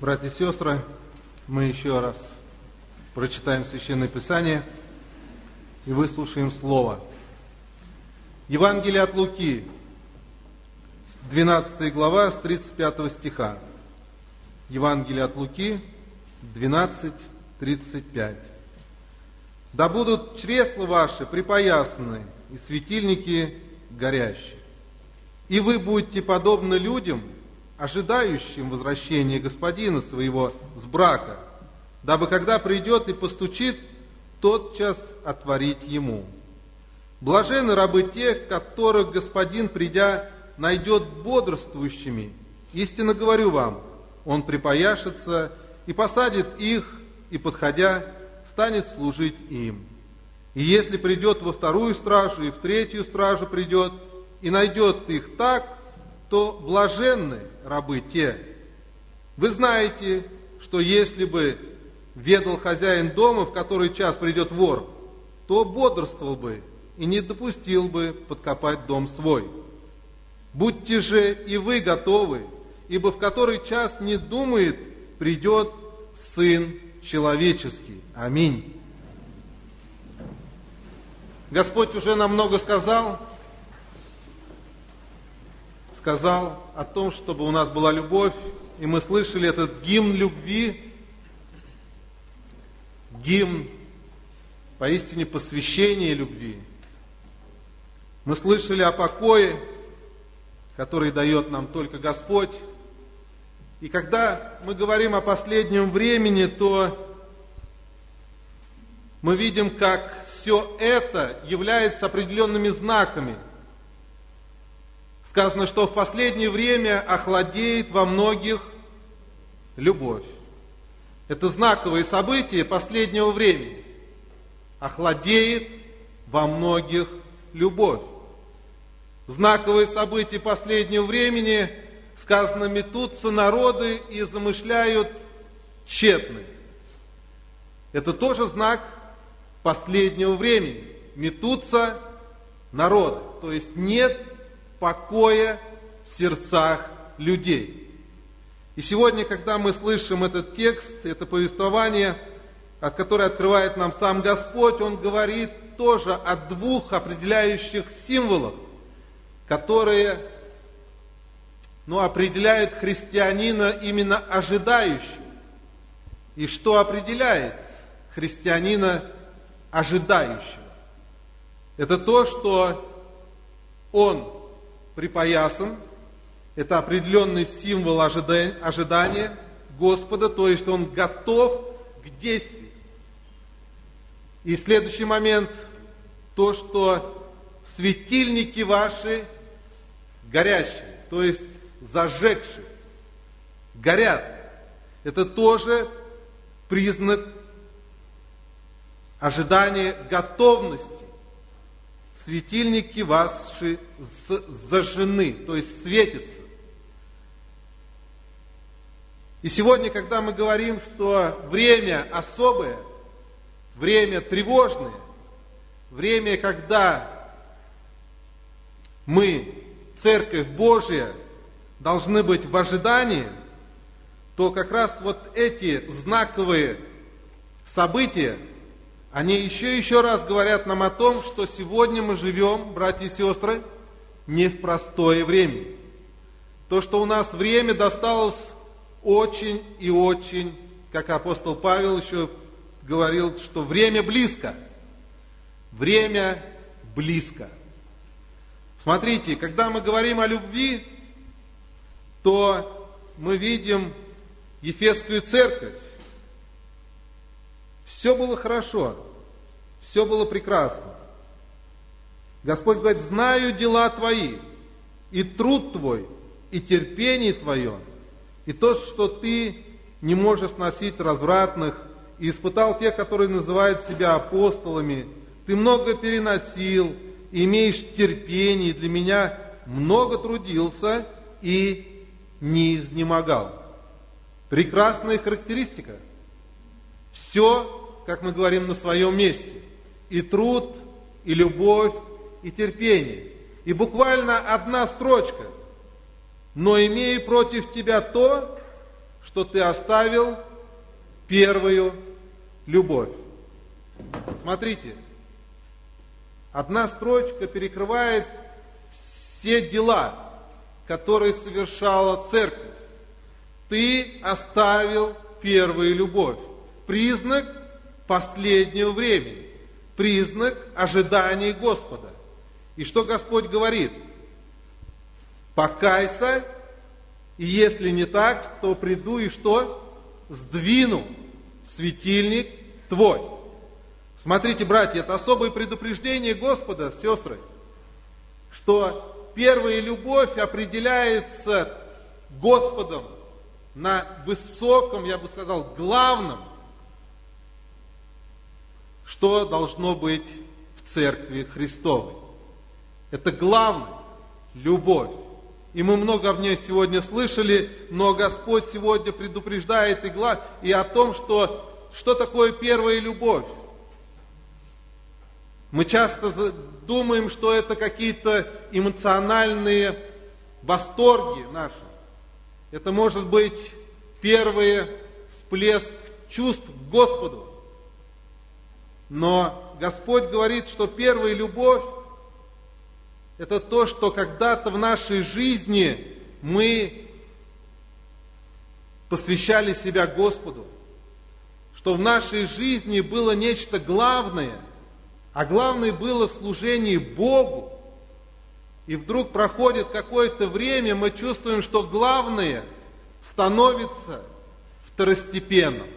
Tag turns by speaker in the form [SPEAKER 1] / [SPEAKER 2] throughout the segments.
[SPEAKER 1] Братья и сестры, мы еще раз прочитаем Священное Писание и выслушаем Слово. Евангелие от Луки, 12 глава, с 35 стиха. Евангелие от Луки, 12:35. «Да будут чресла ваши припоясаны, и светильники горящие. И вы будете подобны людям, ожидающим возвращения господина своего с брака, дабы, когда придет и постучит, тотчас отворить ему. Блаженны рабы те, которых господин, придя, найдет бодрствующими. Истинно говорю вам, он припояшется и посадит их, и, подходя, станет служить им. И если придет во вторую стражу, и в третью стражу придет, и найдет их так, то блаженны рабы те. Вы знаете, что если бы ведал хозяин дома, в который час придет вор, то бодрствовал бы и не допустил бы подкопать дом свой. Будьте же и вы готовы, ибо в который час не думает, придет Сын Человеческий». Аминь. Господь уже нам много сказал о том, чтобы у нас была любовь, и мы слышали этот гимн любви, гимн поистине посвящения любви. Мы слышали о покое, который дает нам только Господь. И когда мы говорим о последнем времени, то мы видим, как все это является определенными знаками. Сказано, что в последнее время охладеет во многих любовь. Это знаковые события последнего времени. Охладеет во многих любовь. Знаковые события последнего времени, сказано, метутся народы и замышляют тщетно. Это тоже знак последнего времени. Метутся народы, то есть нет покоя в сердцах людей. И сегодня, когда мы слышим этот текст, это повествование, от которого открывает нам сам Господь, Он говорит тоже о двух определяющих символах, которые, определяют христианина именно ожидающего. И что определяет христианина ожидающего? Это то, что он припоясан, это определенный символ ожидания Господа, то есть он готов к действию. И следующий момент, то, что светильники ваши горящие, то есть зажегшие, горят. Это тоже признак ожидания готовности. Светильники ваши зажжены, то есть светятся. И сегодня, когда мы говорим, что время особое, время тревожное, время, когда мы, Церковь Божия, должны быть в ожидании, то как раз вот эти знаковые события, они еще раз говорят нам о том, что сегодня мы живем, братья и сестры, не в простое время. То, что у нас время досталось очень и очень, как апостол Павел еще говорил, что время близко. Время близко. Смотрите, когда мы говорим о любви, то мы видим Ефесскую церковь. Все было хорошо, все было прекрасно. Господь говорит: знаю дела твои, и труд твой, и терпение твое, и то, что ты не можешь сносить развратных, и испытал тех, которые называют себя апостолами. Ты много переносил, и имеешь терпение, и для меня много трудился, и не изнемогал. Прекрасная характеристика. Все, как мы говорим, на своем месте. И труд, и любовь, и терпение. И буквально одна строчка. Но имею против тебя то, что ты оставил первую любовь. Смотрите, одна строчка перекрывает все дела, которые совершала церковь. Ты оставил первую любовь. Признак последнего времени. Признак ожидания Господа. И что Господь говорит? Покайся, и если не так, то приду и что? Сдвину светильник твой. Смотрите, братья, это особое предупреждение Господа, сестры, что первая любовь определяется Господом на высоком, я бы сказал, главном, что должно быть в Церкви Христовой. Это главное – любовь. И мы много об ней сегодня слышали, но Господь сегодня предупреждает и о том, что такое первая любовь. Мы часто думаем, что это какие-то эмоциональные восторги наши. Это может быть первый всплеск чувств к Господу. Но Господь говорит, что первая любовь – это то, что когда-то в нашей жизни мы посвящали себя Господу, что в нашей жизни было нечто главное, а главное было служение Богу. И вдруг проходит какое-то время, мы чувствуем, что главное становится второстепенным.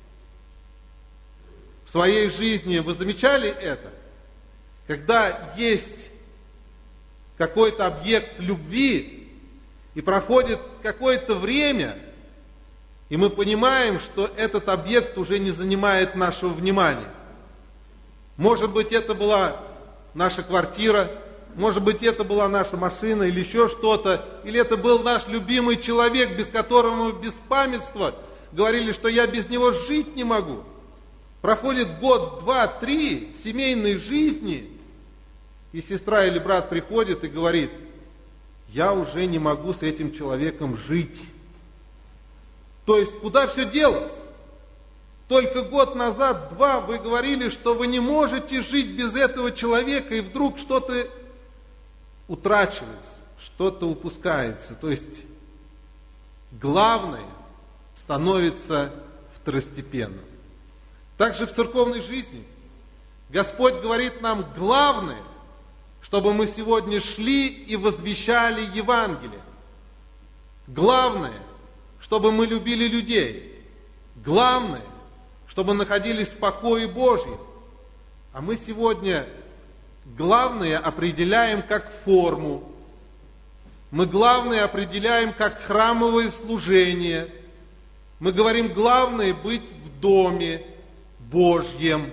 [SPEAKER 1] В своей жизни вы замечали это? Когда есть какой-то объект любви, и проходит какое-то время, и мы понимаем, что этот объект уже не занимает нашего внимания. Может быть, это была наша квартира, может быть, это была наша машина или еще что-то, или это был наш любимый человек, без которого мы без памятства говорили, что я без него жить не могу. Проходит год, два, три семейной жизни, и сестра или брат приходит и говорит: я уже не могу с этим человеком жить. То есть, куда все делось? Только год назад, два, вы говорили, что вы не можете жить без этого человека, и вдруг что-то утрачивается, что-то упускается. То есть, главное становится второстепенным. Также в церковной жизни Господь говорит нам главное, чтобы мы сегодня шли и возвещали Евангелие. Главное, чтобы мы любили людей. Главное, чтобы находились в покое Божьем. А мы сегодня главное определяем как форму. Мы главное определяем как храмовое служение. Мы говорим, главное быть в доме Божьем.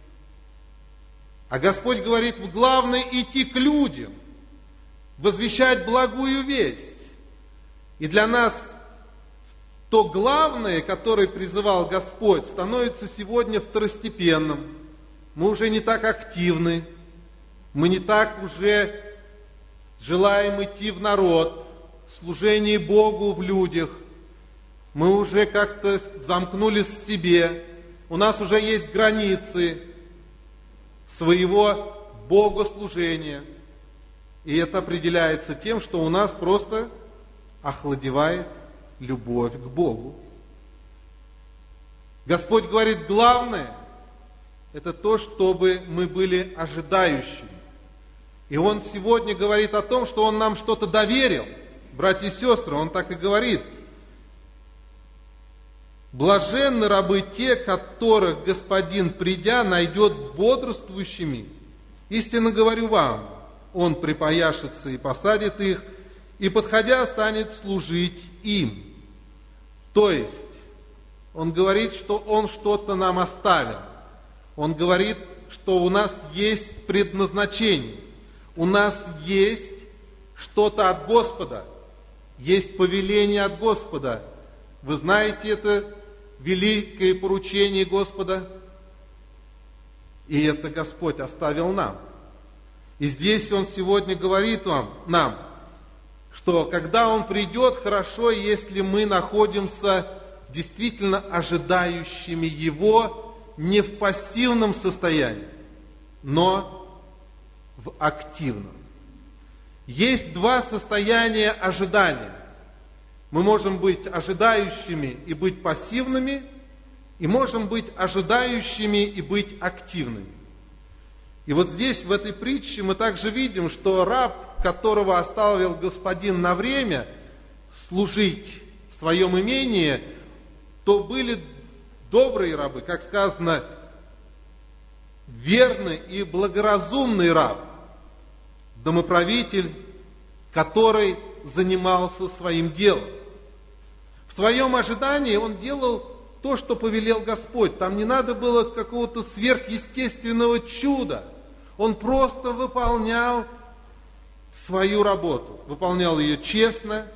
[SPEAKER 1] А Господь говорит, главное идти к людям, возвещать благую весть. И для нас то главное, которое призывал Господь, становится сегодня второстепенным. Мы уже не так активны, мы не так уже желаем идти в народ, в служение Богу в людях. Мы уже как-то замкнулись в себе, у нас уже есть границы своего богослужения. И это определяется тем, что у нас просто охладевает любовь к Богу. Господь говорит, главное – это то, чтобы мы были ожидающими. И Он сегодня говорит о том, что Он нам что-то доверил. Братья и сестры, Он так и говорит. Блаженны рабы те, которых Господин, придя, найдет бодрствующими. Истинно говорю вам, Он припояшется и посадит их, и, подходя, станет служить им. То есть, Он говорит, что Он что-то нам оставил. Он говорит, что у нас есть предназначение. У нас есть что-то от Господа. Есть повеление от Господа. Вы знаете это великое поручение Господа? И это Господь оставил нам. И здесь Он сегодня говорит нам, что когда Он придет, хорошо, если мы находимся действительно ожидающими Его не в пассивном состоянии, но в активном. Есть два состояния ожидания. Мы можем быть ожидающими и быть пассивными, и можем быть ожидающими и быть активными. И вот здесь, в этой притче, мы также видим, что раб, которого оставил господин на время служить в своем имении, то были добрые рабы, как сказано, верный и благоразумный раб, домоправитель, который занимался своим делом. В своем ожидании он делал то, что повелел Господь. Там не надо было какого-то сверхъестественного чуда. Он просто выполнял свою работу. Выполнял ее честно,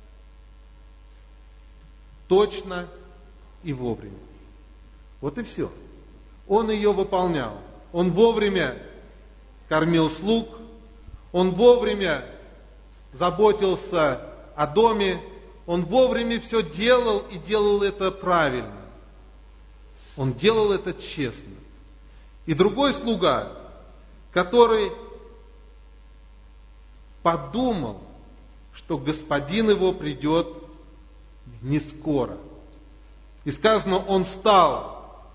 [SPEAKER 1] точно и вовремя. Вот и все. Он ее выполнял. Он вовремя кормил слуг, он вовремя заботился о доме, он вовремя все делал и делал это правильно. Он делал это честно. И другой слуга, который подумал, что господин его придет не скоро. И сказано, он стал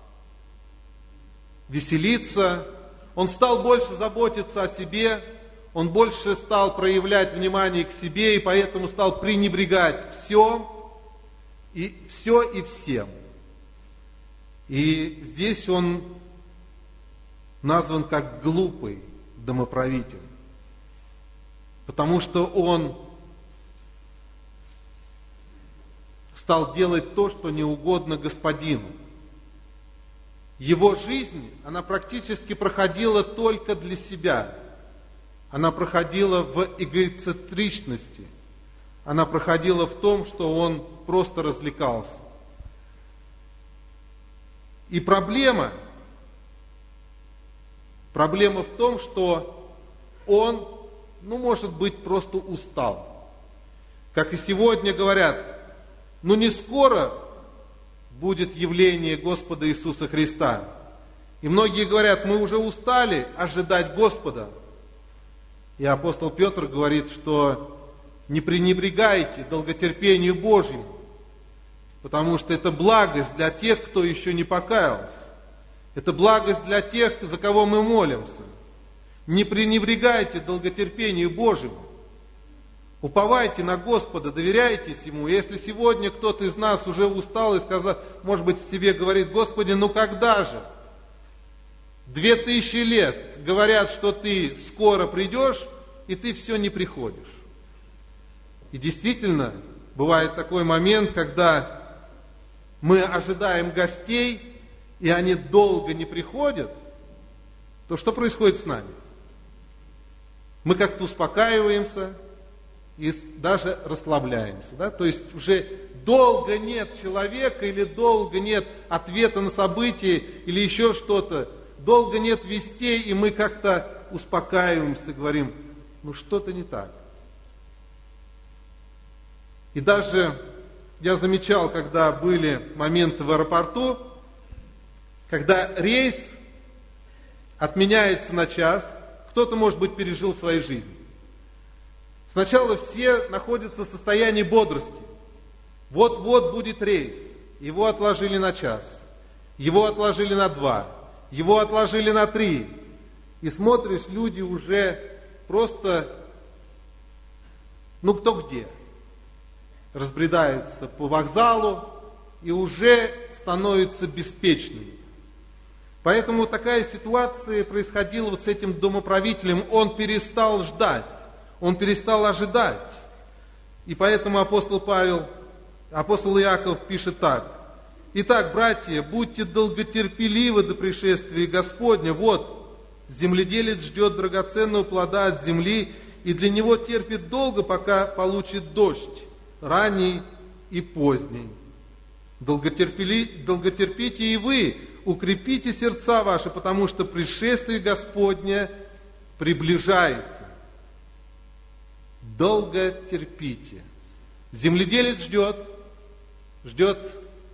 [SPEAKER 1] веселиться, он стал больше заботиться о себе, он больше стал проявлять внимание к себе, и поэтому стал пренебрегать все и всем. И здесь он назван как глупый домоправитель, потому что он стал делать то, что не угодно господину. Его жизнь, она практически проходила только для себя. Она проходила в эгоцентричности. Она проходила в том, что он просто развлекался. И проблема в том, что он, может быть, просто устал. Как и сегодня говорят, не скоро будет явление Господа Иисуса Христа. И многие говорят, мы уже устали ожидать Господа. И апостол Петр говорит, что не пренебрегайте долготерпению Божьему, потому что это благость для тех, кто еще не покаялся. Это благость для тех, за кого мы молимся. Не пренебрегайте долготерпению Божьему. Уповайте на Господа, доверяйтесь Ему. Если сегодня кто-то из нас уже устал и сказал, может быть, в себе говорит, Господи, когда же? 2000 лет говорят, что ты скоро придешь, и ты все не приходишь. И действительно, бывает такой момент, когда мы ожидаем гостей, и они долго не приходят, то что происходит с нами? Мы как-то успокаиваемся и даже расслабляемся. Да? То есть уже долго нет человека, или долго нет ответа на события, или еще что-то. Долго нет вестей, и мы как-то успокаиваемся, говорим, что-то не так. И даже я замечал, когда были моменты в аэропорту, когда рейс отменяется на час, кто-то, может быть, пережил в своей жизни. Сначала все находятся в состоянии бодрости. Вот-вот будет рейс. Его отложили на час, его отложили на 2, его отложили на 3. И смотришь, люди уже просто, кто где. Разбредаются по вокзалу и уже становятся беспечными. Поэтому такая ситуация происходила вот с этим домоправителем. Он перестал ждать, он перестал ожидать. И поэтому апостол Иаков пишет так. Итак, братья, будьте долготерпеливы до пришествия Господня. Вот, земледелец ждет драгоценного плода от земли, и для него терпит долго, пока получит дождь, ранний и поздний. Долготерпите и вы, укрепите сердца ваши, потому что пришествие Господня приближается. Долго терпите. Земледелец ждет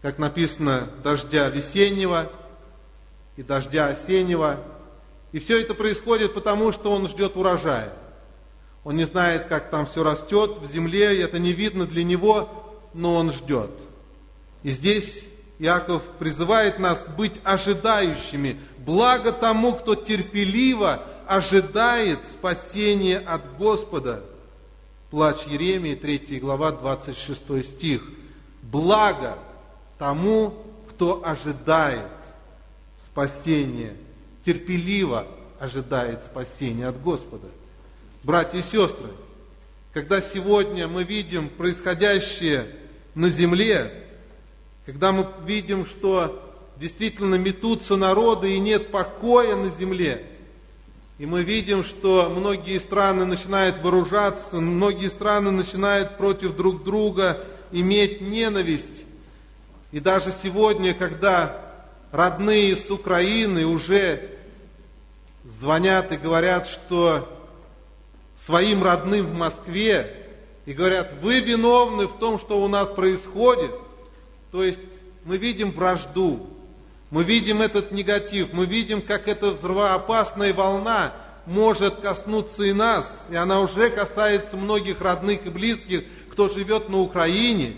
[SPEAKER 1] как написано, дождя весеннего и дождя осеннего. И все это происходит потому, что он ждет урожая. Он не знает, как там все растет в земле, это не видно для него, но он ждет. И здесь Иаков призывает нас быть ожидающими. Благо тому, кто терпеливо ожидает спасения от Господа. Плач Иеремии, 3 глава, 26 стих. Благо тому, кто ожидает спасения, терпеливо ожидает спасения от Господа. Братья и сестры, когда сегодня мы видим происходящее на земле, когда мы видим, что действительно метутся народы и нет покоя на земле, и мы видим, что многие страны начинают вооружаться, многие страны начинают против друг друга иметь ненависть. И даже сегодня, когда родные с Украины уже звонят и говорят, что своим родным в Москве, и говорят, вы виновны в том, что у нас происходит. То есть мы видим вражду, мы видим этот негатив, мы видим, как эта взрывоопасная волна может коснуться и нас, и она уже касается многих родных и близких, кто живет на Украине.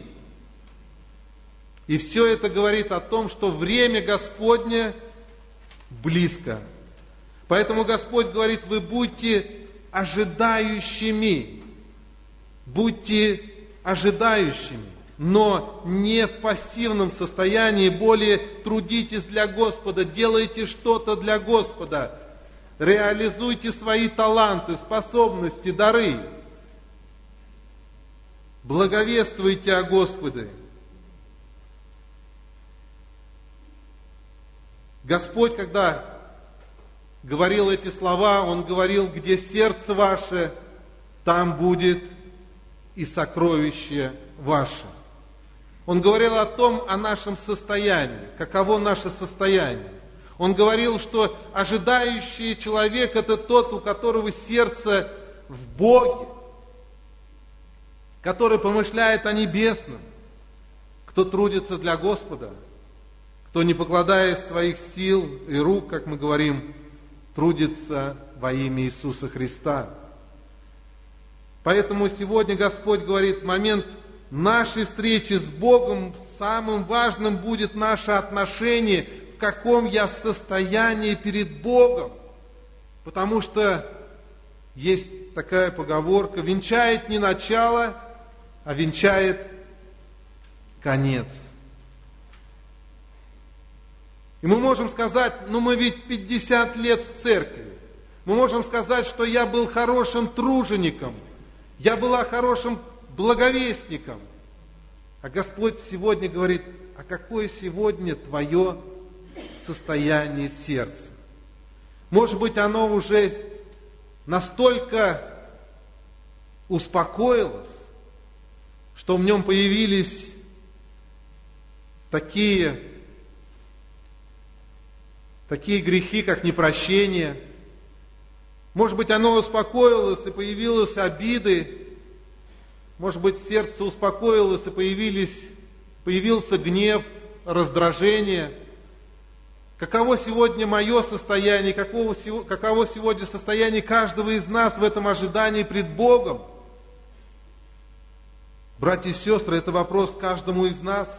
[SPEAKER 1] И все это говорит о том, что время Господне близко. Поэтому Господь говорит, вы будьте ожидающими, но не в пассивном состоянии, более трудитесь для Господа, делайте что-то для Господа, реализуйте свои таланты, способности, дары, благовествуйте о Господе. Господь, когда говорил эти слова, Он говорил, где сердце ваше, там будет и сокровище ваше. Он говорил о нашем состоянии, каково наше состояние. Он говорил, что ожидающий человек – это тот, у которого сердце в Боге, который помышляет о небесном, кто трудится для Господа, кто, не покладая своих сил и рук, как мы говорим, трудится во имя Иисуса Христа. Поэтому сегодня Господь говорит, в момент нашей встречи с Богом самым важным будет наше отношение, в каком я состоянии перед Богом. Потому что есть такая поговорка, венчает не начало, а венчает конец. И мы можем сказать, мы ведь 50 лет в церкви. Мы можем сказать, что я был хорошим тружеником, я была хорошим благовестником. А Господь сегодня говорит, а какое сегодня твое состояние сердца? Может быть, оно уже настолько успокоилось, что в нем появились такие грехи, как непрощение. Может быть, оно успокоилось и появились обиды. Может быть, сердце успокоилось и появился гнев, раздражение. Каково сегодня мое состояние, каково сегодня состояние каждого из нас в этом ожидании пред Богом? Братья и сестры, это вопрос каждому из нас.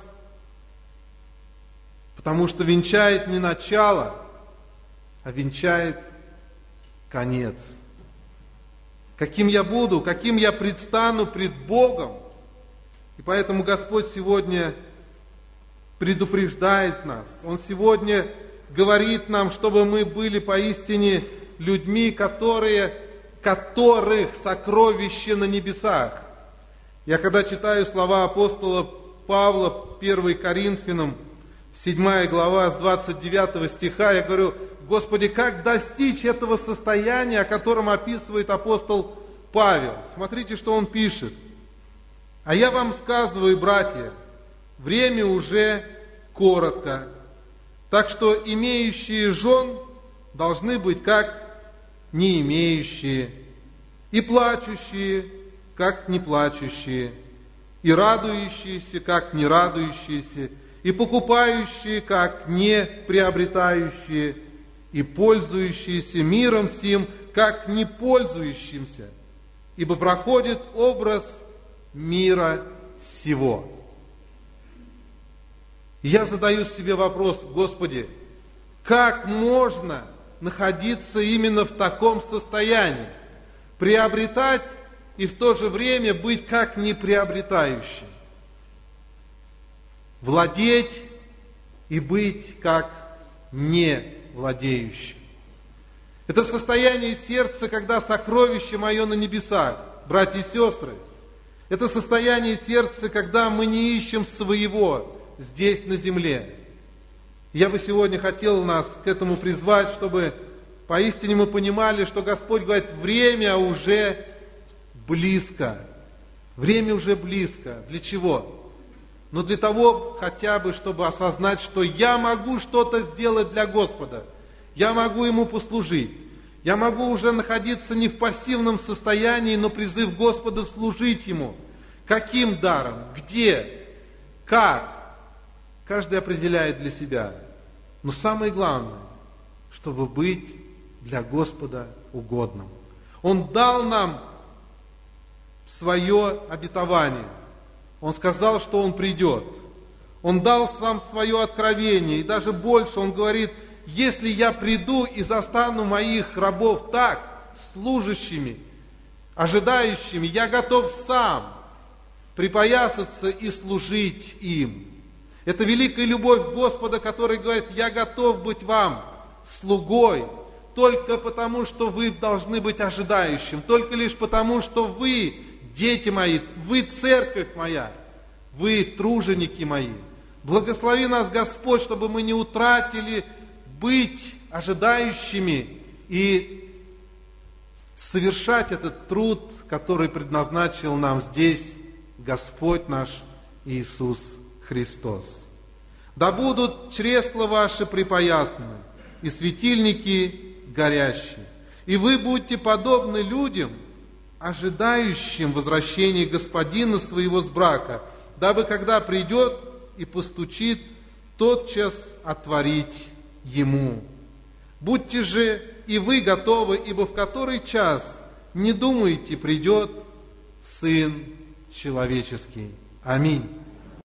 [SPEAKER 1] Потому что венчает не начало, а венчает конец. Каким я буду, каким я предстану пред Богом. И поэтому Господь сегодня предупреждает нас. Он сегодня говорит нам, чтобы мы были поистине людьми, которых сокровище на небесах. Я когда читаю слова апостола Павла, 1 Коринфянам, 7 глава, с 29 стиха, я говорю, Господи, как достичь этого состояния, о котором описывает апостол Павел? Смотрите, что он пишет. А я вам сказываю, братья, время уже коротко, так что имеющие жен должны быть как не имеющие, и плачущие, как не плачущие, и радующиеся, как не радующиеся, и покупающие, как не приобретающие, и пользующиеся миром сим, как не пользующимся, ибо проходит образ мира сего». Я задаю себе вопрос: Господи, как можно находиться именно в таком состоянии, приобретать и в то же время быть как неприобретающим, владеть и быть как не владеющим? Это состояние сердца, когда сокровище мое на небесах, братья и сестры. Это состояние сердца, когда мы не ищем своего здесь, на земле. Я бы сегодня хотел нас к этому призвать, чтобы поистине мы понимали, что Господь говорит: время уже близко. Время уже близко. Для чего? Но для того хотя бы, чтобы осознать, что я могу что-то сделать для Господа. Я могу Ему послужить. Я могу уже находиться не в пассивном состоянии, но призыв Господа служить Ему. Каким даром? Где? Как? Каждый определяет для себя. Но самое главное, чтобы быть для Господа угодным. Он дал нам свое обетование. Он сказал, что Он придет. Он дал нам свое откровение. И даже больше, Он говорит: если я приду и застану моих рабов так, служащими, ожидающими, я готов сам припоясаться и служить им. Это великая любовь Господа, который говорит: я готов быть вам слугой, только потому, что вы должны быть ожидающим, только лишь потому, что вы, дети мои, вы церковь моя, вы труженики мои. Благослови нас, Господь, чтобы мы не утратили быть ожидающими и совершать этот труд, который предназначил нам здесь Господь наш Иисус Христос. Да будут чресла ваши припоясаны, и светильники горящие, и вы будете подобны людям, ожидающим возвращения Господина своего с брака, дабы, когда придет и постучит, тотчас отворить Ему. Будьте же и вы готовы, ибо в который час, не думайте, придет Сын Человеческий. Аминь.